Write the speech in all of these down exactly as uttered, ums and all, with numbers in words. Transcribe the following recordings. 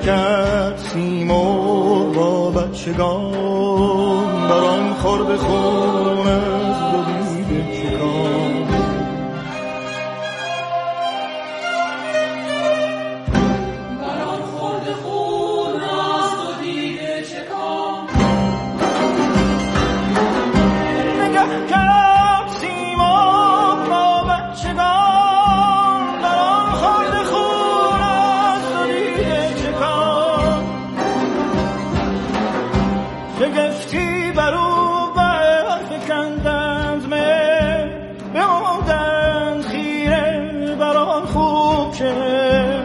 کرد سیمرغ با بچگان، بران خورد خون از دو دیده چکان. بران خورد خون از دو دیده چکان. نگه کرد سیمرغ با بچگان، بران خورد خون از دو دیده چکان. شگفتی بر او برفکندند مهر، بماندند خیره بر آن خوب چهر.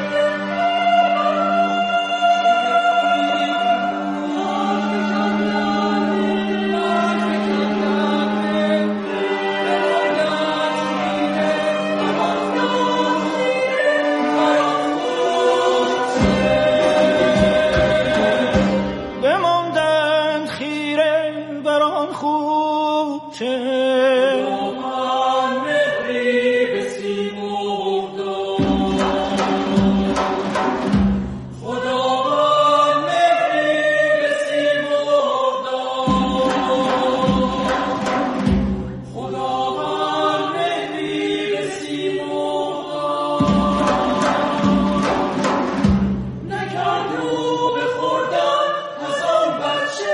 بماندند خیره بر آن خوب چهر. آن مهری به سیمرغ داد، خداوند مهری به سیمرغ داد، خداوند مهری به سیمرغ داد. نکرد رو بخوردن از آن بچه،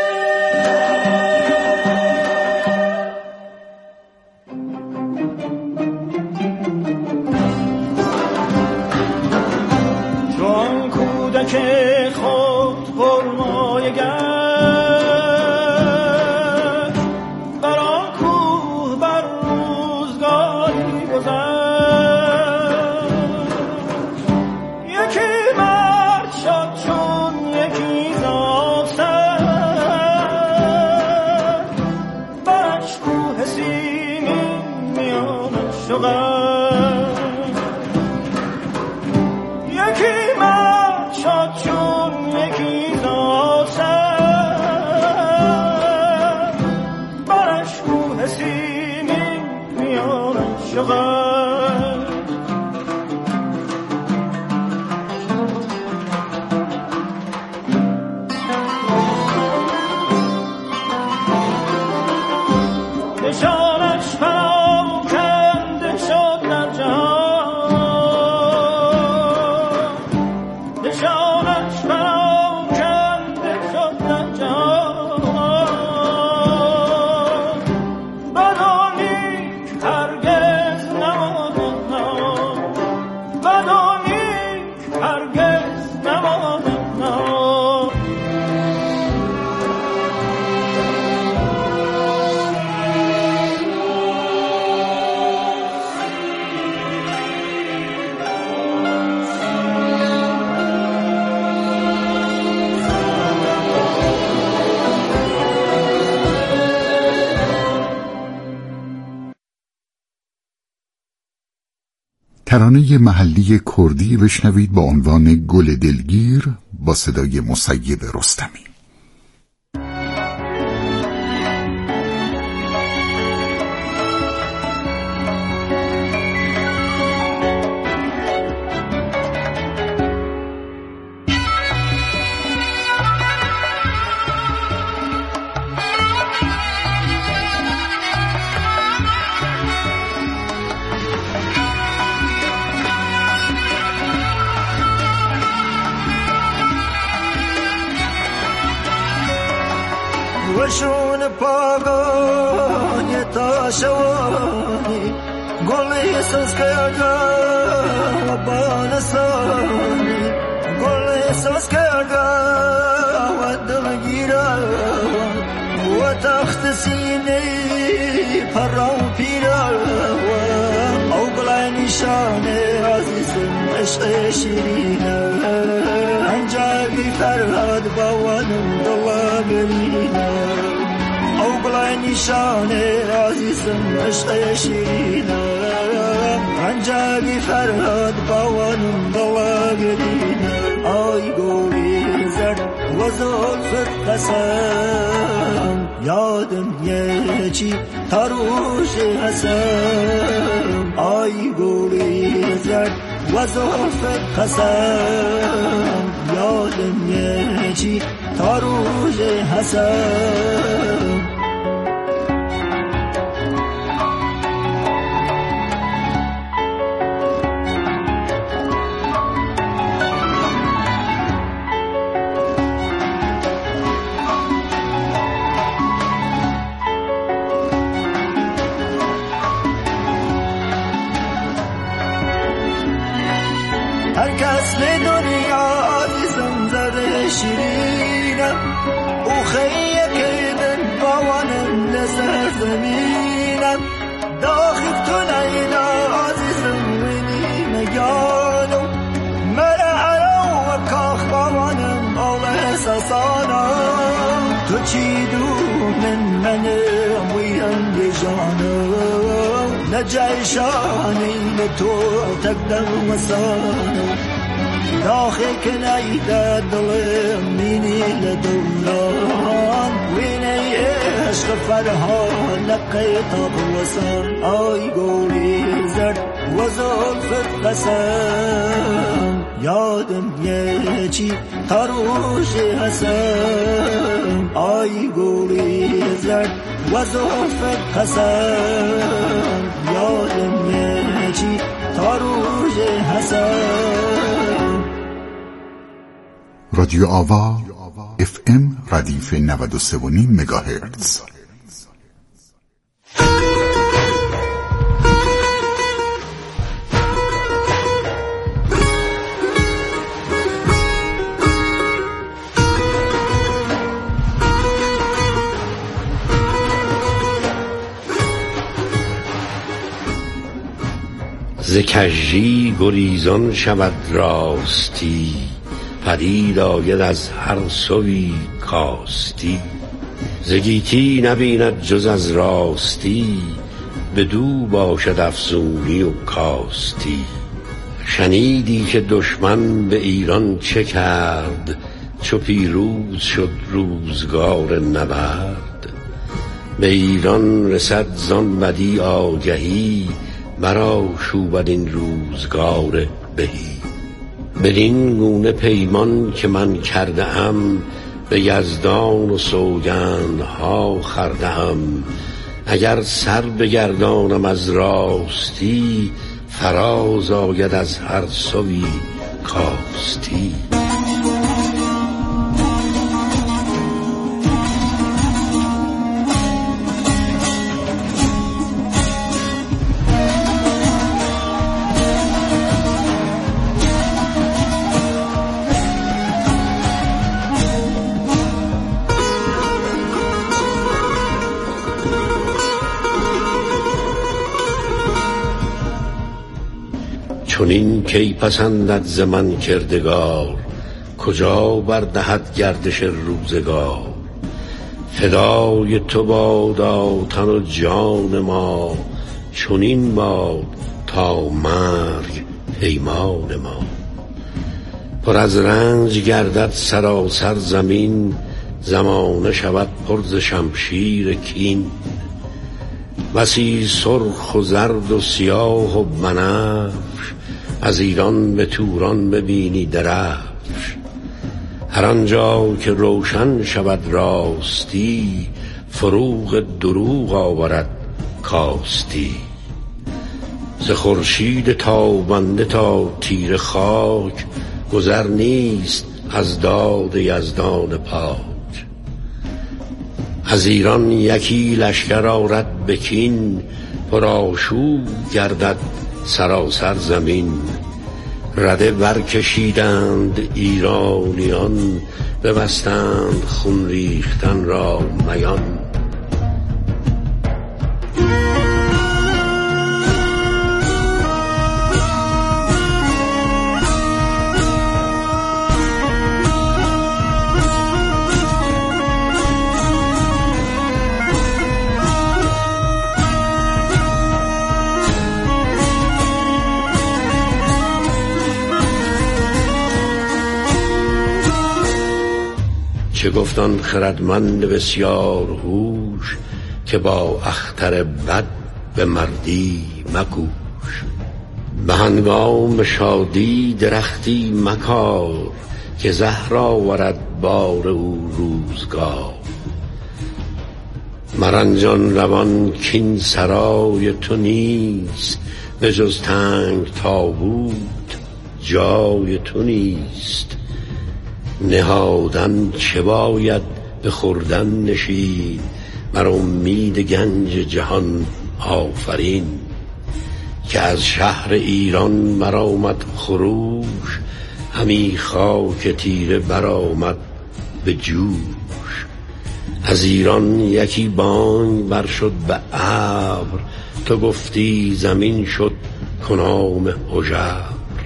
چون کودک خود پرمایه گشت، بر آن کوه بر روزگاری گذشت. یکی مرد شد چون یکی زافتر، برش کوه سیمین میانش شغل. یکی مرد شد چون یکی زافتر، برش کوه سیمین میانش شغل. نشانش پراکنده شد در جهان، نشانش پراکنده شد در جهان. بد و نیک هرگز نماند نهان، بد و نیک هرگز نماند نهان. ترانه محلی کردی بشنوید با عنوان گل دلگیر با صدای مسیب رستمی. وشون پاگانی تا شوانی، گلی سوز کردم و بانسانی، گلی سوز کردم و دلگیرم و تخت سینه پرام پیرم. او گلای نشان عزیزم عشق شیرینم، انجامی فرهاد باوانم دلا برینم. او گلای نشان عزیزم عشق شیرینم، انجامی فرهاد باوانم دلا برینم. آی گوری زرد و زلفت قسم، یادم یکی تروش هستم. آی گوری زرد و زلفت قسم یادم یه چی تا روز حسن. هر کس به دنیا عزیزم زده شیرینم او خیه که من باونم لسر زمینم داخل تو نیلا عزیزم وینی مگانم مرا علا و کاخ باونم آل احساسانم تو چی دو من منم ویم بجانم نجای شانی لتو تقدم وسانو داخل کنایده دلم مینی لدوران وینی عشق فرحان لقیت وسان آی گولی زرد و زلفت قسم یادم یه چی تا روز حسن آی گولی زرد و زلفت قسم یادم یه چی تا روز حسن. رادیو آوا اف ام ردیف نود و سه و نیم مگاهرتز. ز کژی گریزان شود راستی پدید آید از هر سوی کاستی ز گیتی نبیند جز از راستی بدو باشد افزونی و کاستی. شنیدی که دشمن به ایران چه کرد چو پیروز شد روزگار نبرد به ایران رسد زان بدی آگهی مرا شوبد این روزگار بهی. بدین گونه پیمان که من کرده ام به یزدان و سوگندها خورده ام اگر سر بگردانم از راستی فراز آید از هر سوی کاستی. چون این کی پسندد ز من کردگار کجا بردهد گردش روزگار. فدای تو بادا تن و جان ما چنین باد تا مرگ پیمان ما. پر از رنج گردد سراسر زمین زمانه شود پر ز شمشیر کین. بسی سرخ و زرد و سیاه و بنفش از ایران به توران ببینی درفش. هر آنجا که روشن شود راستی فروغ دروغ آورد کاستی. ز خورشید تابنده تا تیره خاک گذر نیست از داد یزدان پاک. از ایران یکی لشکر آرد به کین پرآشوب گردد سراسر زمین. رده برکشیدند ایرانیان ببستند خون ریختن را میان. چه گفتان خردمند بسیار هوش که با اختر بد به مردی مکوش. به هنگام شادی درختی مکار، که زهر آورد بار او روزگار. مرنجان روان کین سرای تو نیست، به جز تنگ تابوت جای تو نیست. نهادن چه باید به خوردن نشین، بر امید گنج جهان آفرین. که از شهر ایران مرآمد خروش، همی خاک تیره برآمد به جوش. از ایران یکی بانگ بر شد به ابر، تو گفتی زمین شد کنام هژبر.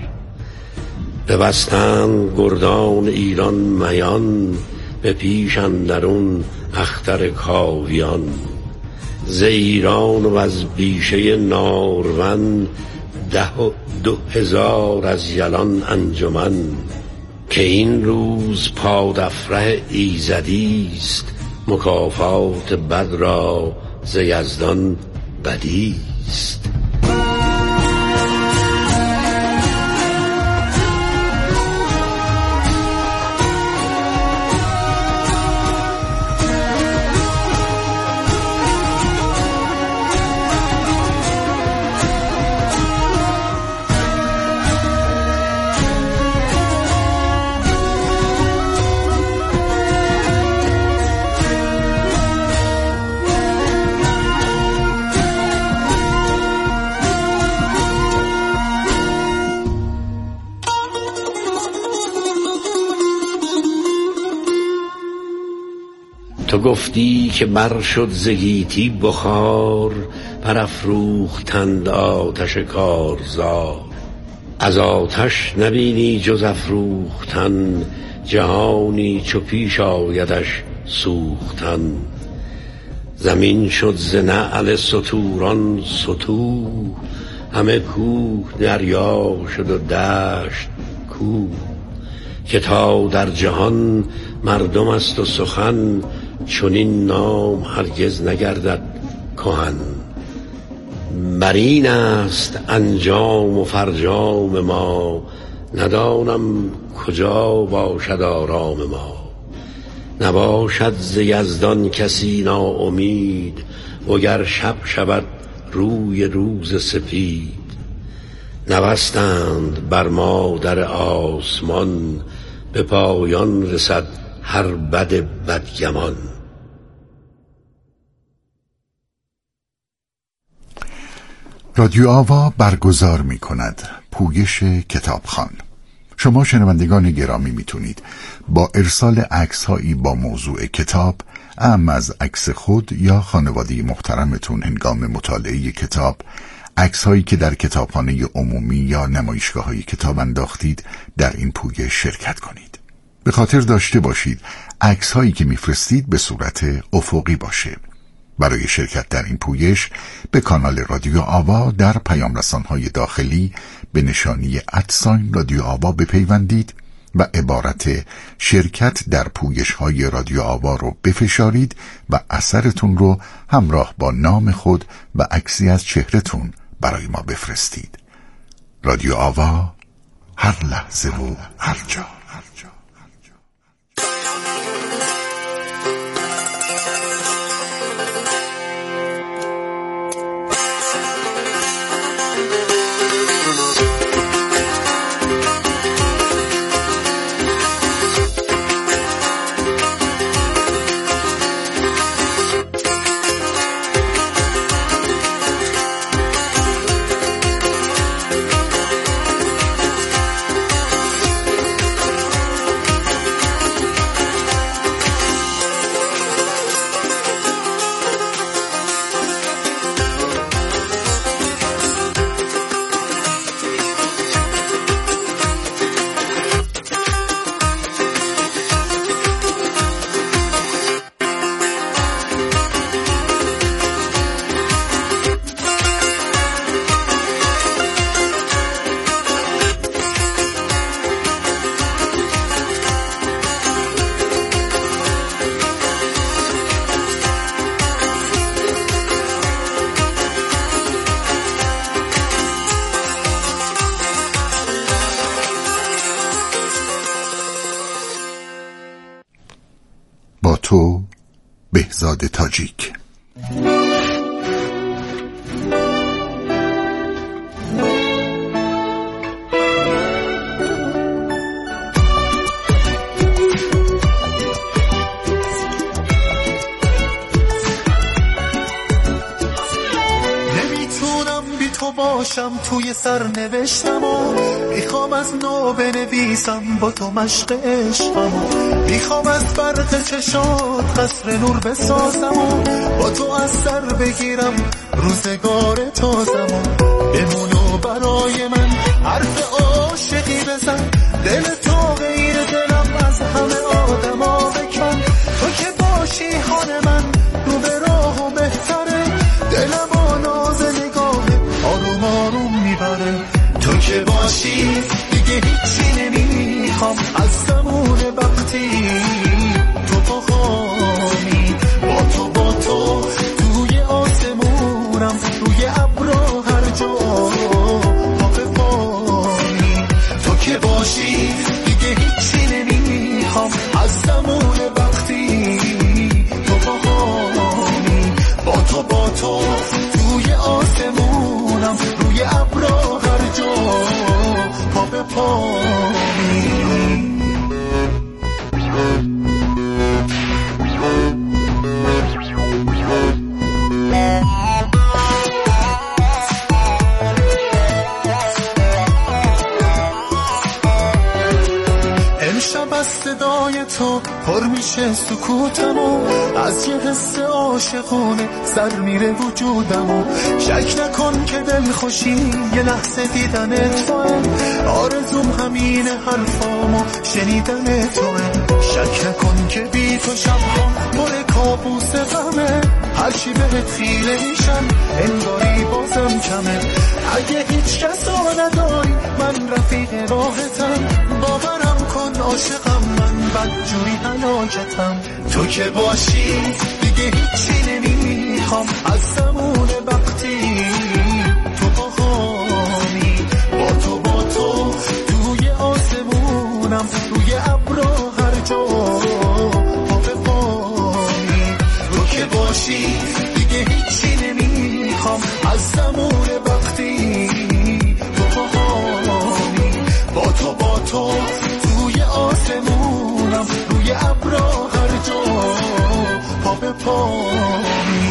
ببستند گردان ایران میان، به پیش اندرون اختر کاویان. ز ایران و از بیشه نارون، ده و دو هزار از یلان انجمن. که این روز پادافره ایزدیست، مکافات بد را ز یزدان بدیست. تو گفتی که بر شد ز گیتی بخار، برافروختند آتش کارزار. از آتش نبینی جز افروختن، جهانی چو پیش آیدش سوختن. زمین شد ز نعل ستوران ستوه، همه کوه دریا شد و دشت کوه. که تا در جهان مردم است و سخن، چنین نام هرگز نگردد کهن. بر این است انجام و فرجام ما، ندانم کجا باشد آرام ما. نباشد ز یزدان کسی ناامید، وگر شب شود روی روز سپید. نبستند بر ما در آسمان، به پایان رسد هر بد بدگمان. رادیو آوا برگزار می کند پویش کتابخوان. شما شنوندگان گرامی میتونید با ارسال عکس هایی با موضوع کتاب، اما از عکس خود یا خانواده محترمتون هنگام مطالعه کتاب، عکس هایی که در کتابخانه عمومی یا نمایشگاه های کتاب انداختید، در این پویش شرکت کنید. به خاطر داشته باشید عکس هایی که میفرستید به صورت افقی باشه. برای شرکت در این پویش به کانال رادیو آوا در پیام رسان‌های داخلی به نشانی ادساین رادیو آوا بپیوندید و عبارت شرکت در پویش‌های رادیو آوا رو بفشارید و اثرتون رو همراه با نام خود و عکسی از چهرهتون برای ما بفرستید. رادیو آوا، هر لحظه و هر جا. بهزاد تاجیک. باشم توی سرنوشتم و میخوام از نو بنویسم با تو مشق عشقم و میخوام از برق چشات قصر نور بسازم و با تو از سر بگیرم روزگار تازم و بمونو برای من حرف عاشقی بزن، دل تو غیر دلم از همه آدما بکن، تو که باشی خانه من رو به راه و بهتره، دلم با ناز نگاهه آروم آروم میبره، تو که باشی دیگه هیچی نمیخوام از زمون وقتی تو پاهامی، با تو با تو توی آسمونم روی ابرا هر جا پا به پایی، تو که باشی دیگه هیچی نمیخوام از زمون وقتی تو پاهامی، با تو با تو توی آسمونم روی ابرا هر جا پا به پایی. امشب از صدای تو پر میشه سکوتم و از یه حس عاشقونه سر میره وجودم و شک نکن که دل خوشی یه لحظه دیدن توه، آرزوم همینه حرفامو شنیدن توه، شک نکن که بی تو شبها پر کابوس غمه، هرچی بهت خیره میشم انگاری بازم کمه، اگه هیچ کس رو نداری من رفیق راحتم، باورم کن عاشقم من بدجوری هلاکتم، تو که باشی دیگه هیچی نمیخوام از زمون وقتی تو پاهامی، با تو با تو توی آسمونم روی ابرا هر جا پا به پایی، تو که باشی دیگه هیچی نمیخوام از زمون وقتی تو پاهامی، با تو با تو توی آسمونم روی ابرا هر جا پا به پایی.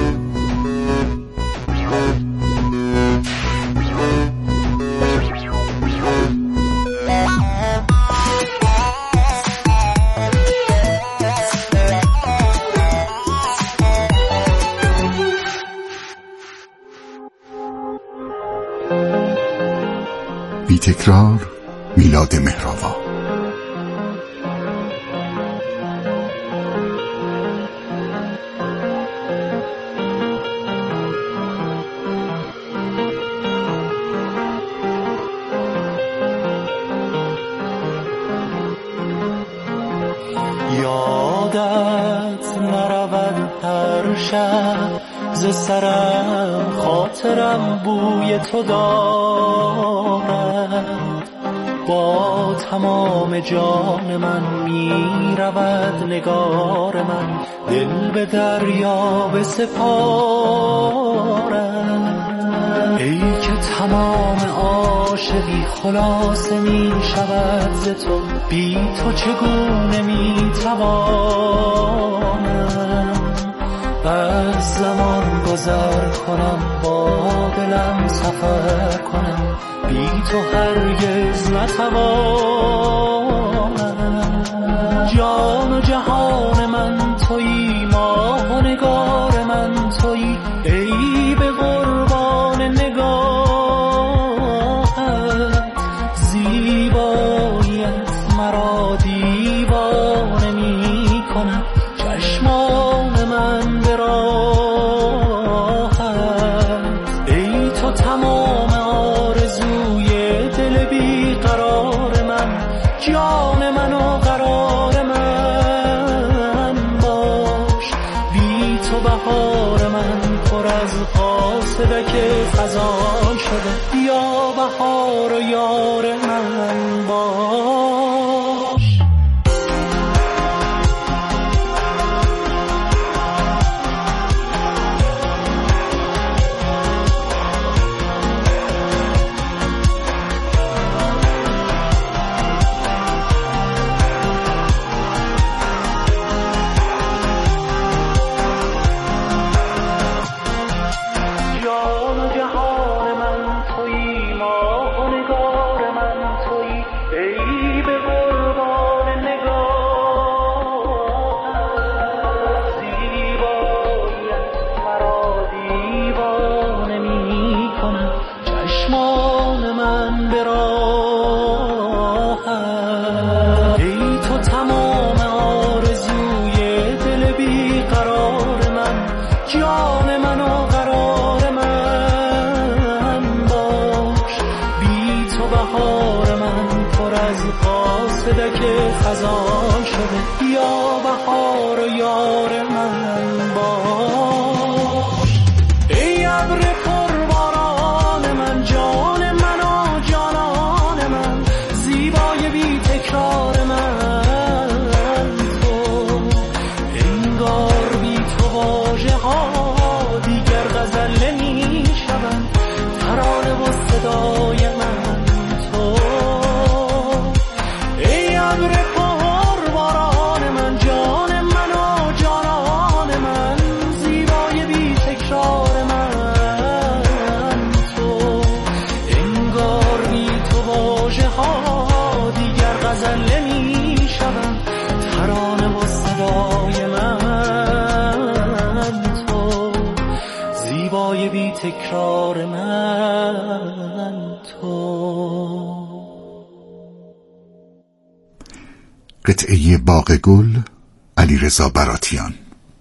بی تکرار میلاد مهرآوا. یادت نرود هر شب ز سرم، خاطرم بوی تو دارد، با تمام جان من می رود نگار من، دل به دریا بسپارد، ای که تمام عاشقی خلاصه می شود ز تو، بی تو چگونه می توانم از زمان گذر کنم، با دلم سفر کنم، بی تو هرگز نتوانم، جان و جهان من تویی، ماه و نگار من تویی، ای به قربان نگاهت، زیباییت مرا دیوانه می کند، چشمان من به راحت، ای تو تمام آرزوی دل بی قرار من، جان من و قرار من باش، بی تو بهار من پر از قاصدک خزان شده، یا بهار و یار من باش. از قاصدک خزان شده. یا بهار و یار من باش، ای ابر پرباران من، جان من و جانان من، زیبای بی تکرار من تو. انگار بی تو واژه ها دیگر غزل نمی شوند، ترانه و صدای من تو. ای ابر پرباران من، جان من و جانان من، زیبای بی تکرار من تو. انگار بی تو واژه ها دیگر غزل نمی شوند، ترانه و صدای من تو، زیبای بی تکرار من تو. قطعه باغ گل، علیرضا براتیان.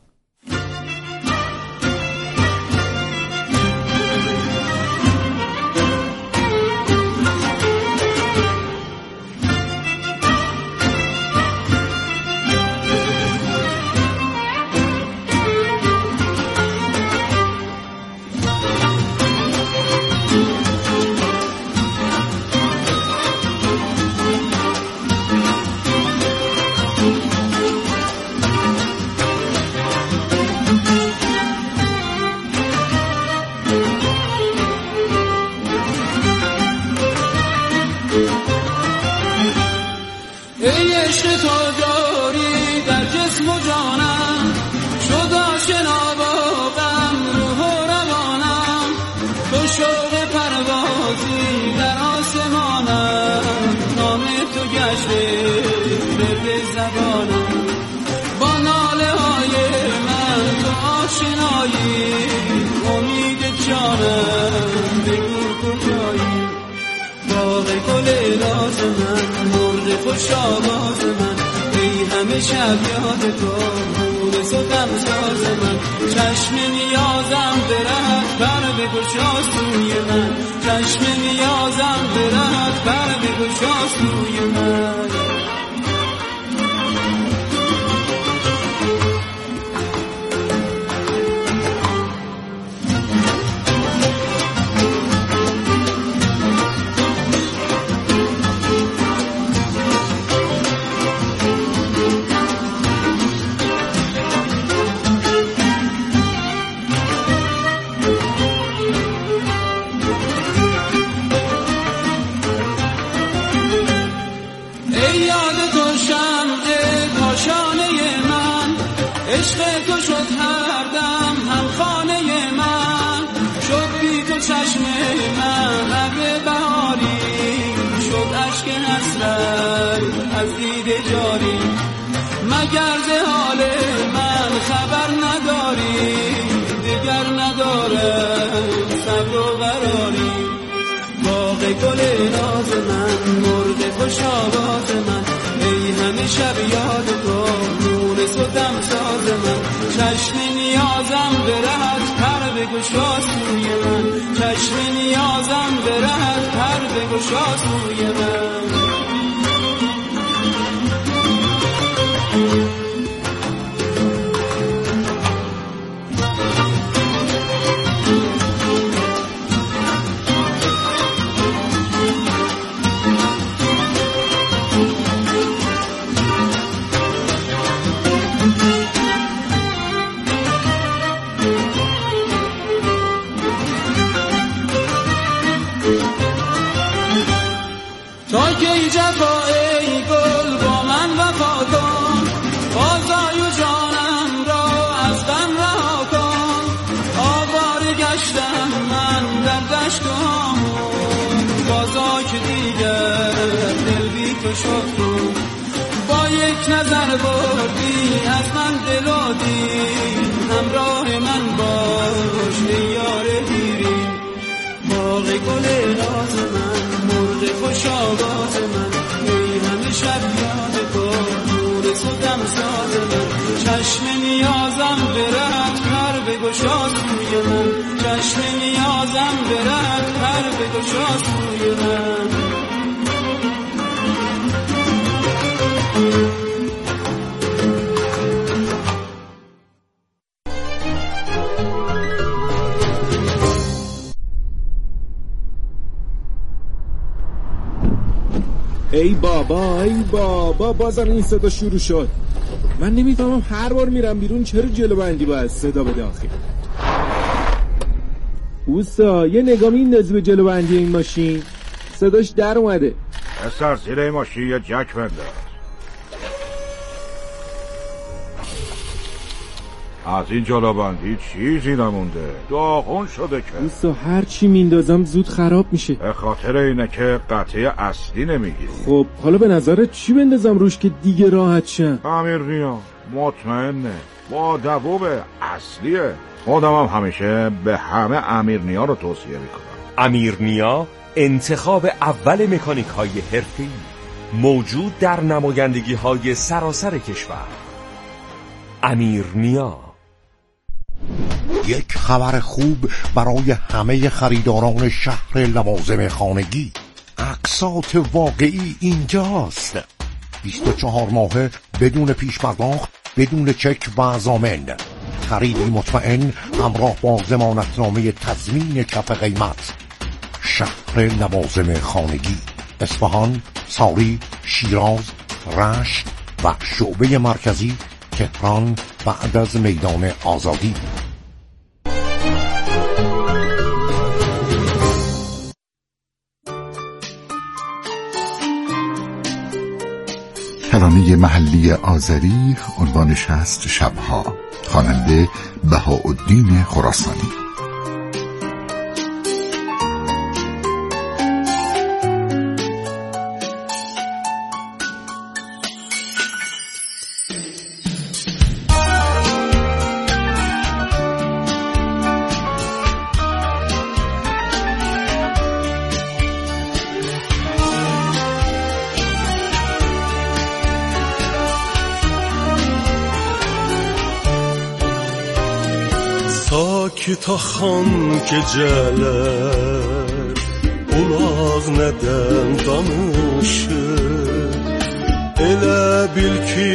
ای عشق تو جاری در جسم و جانم، شد آشنا با غم روح و روانم. تو شوق پروازی در آسمانم، نام تو گشته به زبانم. با ناله های من تو آشنایی، امید جانم بگو کجایی. باغ گل ناز من، مرغ خوش آواز من، ای همه شب یاد تو، مونس و دمساز من. چشم نیازم برهت پر بگشا سوی من، چشم نیازم برهت پر بگشا سوی من. عشق تو شد هر دم هم خانه من، شد بی تو چشم من ابر بهاری، شد اشک حسرت از دیده جاری. مگر ز حال من خبر نداری، دیگر ندارم صبر و قراری. باغ گل ناز من، مرغ خوش آواز من، ای همه شب یاد تو، مونس و دمساز من. چشم نیازم برهت پر بگشا سوی من، چشم نیازم برهت پر بگشا سوی من. تا کی جفا ای گل با من وفا کن، بازای و جانم را از غم رها کن. آواره گشتم من در دشت و هامون، بازا که دیگر دل بی تو شد کن. با یک نظر بردی از من دل و دین، همراه من باش ای یار دیرین. باغ گل ناز من، مرغ خوش آواز من، ای همه شب یاد تو، مونس و دمساز من. چشم نیازم برهت پر بگشا سوی من، چشم نیازم برهت پر بگشا سوی من. ای بابا ای بابا بازم این صدا شروع شد. من نمیفهمم هر بار میرم بیرون چرا جلو بندی باید صدا بده آخه. اوستا یه نگاه میندازی به جلو بندی این ماشین، صداش در اومده. اصلا زیر این ماشین یه جک بنداز. از این جلو بندی چیزی نمونده، داغون شده که. اوستا هر چی میندازم زود خراب میشه. به خاطر اینه که قطعه اصلی نمیگیری. خب حالا به نظرت چی بندازم روش که دیگه راحت شم؟ امیرنیا مطمئنه، با دووب اصلیه. خودم هم همیشه به همه امیرنیا رو توصیه میکنم. امیرنیا انتخاب اول مکانیک های حرفه‌ای، موجود در نمایندگی های سراسر کشور. امیرنیا. یک خبر خوب برای همه خریداران شهر لوازم خانگی. اقساط واقعی اینجاست. بیست و چهار ماهه بدون پیش پرداخت، بدون چک و ضامن. خریدی مطمئن همراه با ضمانتنامه تضمین کف قیمت. شهر لوازم خانگی، اصفهان، ساری، شیراز، رشت و شعبه مرکزی تهران بعد از میدان آزادی. ترانه محلی آذری عنوانش هست شبها، خواننده بهاءالدین خراسانی. Sakita xan gecələr ulaq nədən danışır, elə bil ki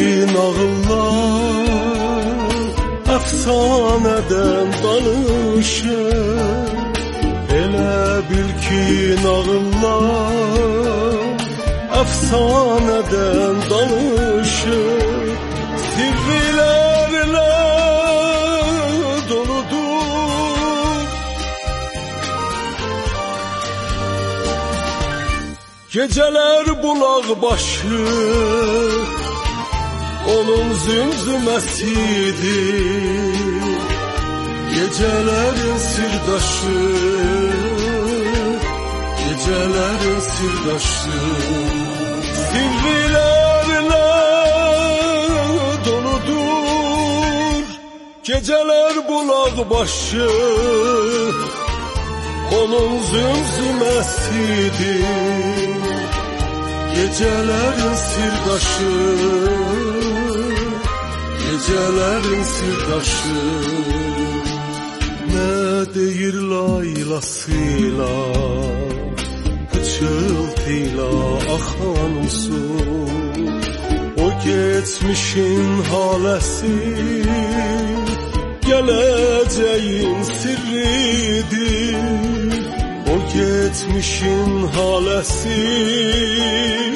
nağıllar əfsanədən danışır, elə bil ki nağıllar əfsanədən danışır, sirrilərlə geceler bulaq başı, onun zümzüməsidir. Gecelerin sirdaşı, gecelerin sirdaşı, sirrilerle doludur. Geceler bulaq başı, onun zümzüməsidir. Gecelerin sirdaşı, gecelerin sirdaşı. Ne deyir laylasıyla, pıçıltıyla axan su. O geçmişin haləsi, geleceğin sirridir. O geçmişin haləsi,